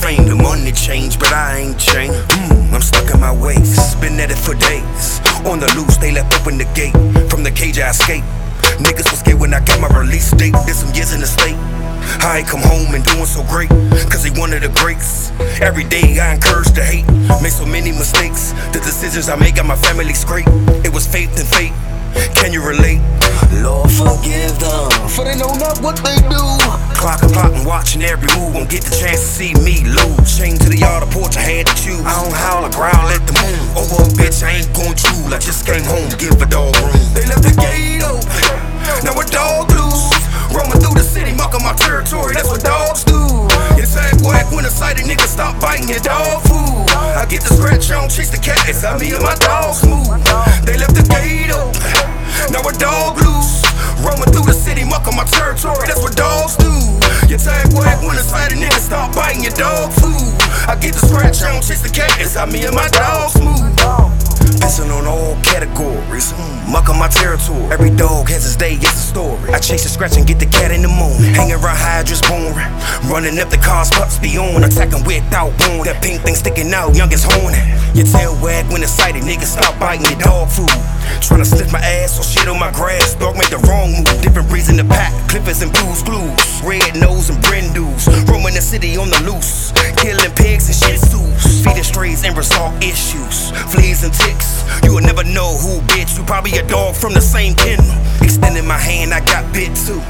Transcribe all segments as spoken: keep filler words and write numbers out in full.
fame, the money changed, but I ain't changed. Mm, I'm stuck in my ways, been at it for days. On the loose, they left open the gate. From the cage I escaped. Niggas was scared when I got my release date. Did some years in the state. I ain't come home and doing so great, cause he one of the greats. Every day I encourage the hate, made so many mistakes. The decisions I make got my family straight. It was faith and fate, can you relate? Lord forgive them, for they know not what they do. Clock and plotting, watching every move, won't get the chance to see me lose. Chain to the yard, the porch, I had to choose. I don't howl or growl at the moon. Over a bitch, I ain't gon' drool. I just came home, give a dog room. They left the gate open, now a dog loose. Roaming through the city, marking my territory, that's what dogs do. It's ain't whack when a sighted nigga stop biting your dog food. I get the scratch on, chase the cat, it's how me and my dogs move. They left the gate open, now a dog loose. Roaming through the city, marking my territory, that's what dogs do. Your tag whack when a sighted nigga stop biting your dog food. I get the scratch on, chase the cat, it's how me and my dogs move. Pissing on all categories, mm, muck on my territory. Every dog has his day, it's a story. I chase the scratch and get the cat in the moon. Hanging around hydras boring, running up the cars, pups be on. Attacking without warning, that pink thing sticking out, youngest horny. Your tail wag when it's sighted, niggas stop biting your dog food. Tryna sniff my ass or shit on my grass, dog make the wrong move. Different reason to pack, clippers and blues, glues. Red nose and brindles, roaming the city on the loose. Killing pigs and shih tzus, feeding strays and resolve issues. Fleas and ticks, you will never know who bitch. You probably a dog from the same kennel. Extending my hand, I got bit too.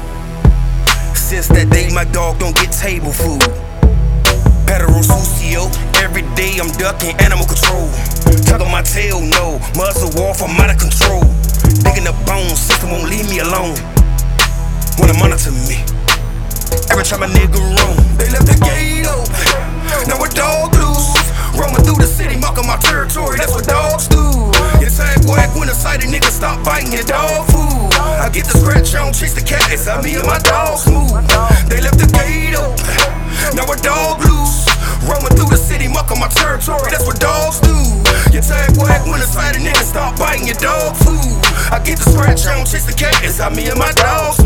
Since that day, my dog don't get table food. Federal sucio, every day I'm ducking animal control. Tugging my tail, no, muzzle off, I'm out of control. Digging the bones, system won't leave me alone. Wanna monitor me, every time a nigga roam. They left the gate open, now a dog loose. Roaming through the city, marking my territory, that's what dogs do. Your tag whack when a sighted nigga stop biting your dog food. I get the scratch on, chase the cat, it's how me and my dogs move. They left the gate open, now a dog loose. Roaming through the city, marking my territory, that's what dogs do. Your tag whack when a sighted nigga stop biting your dog food. I get the scratch on, chase the cat, it's how me and my dogs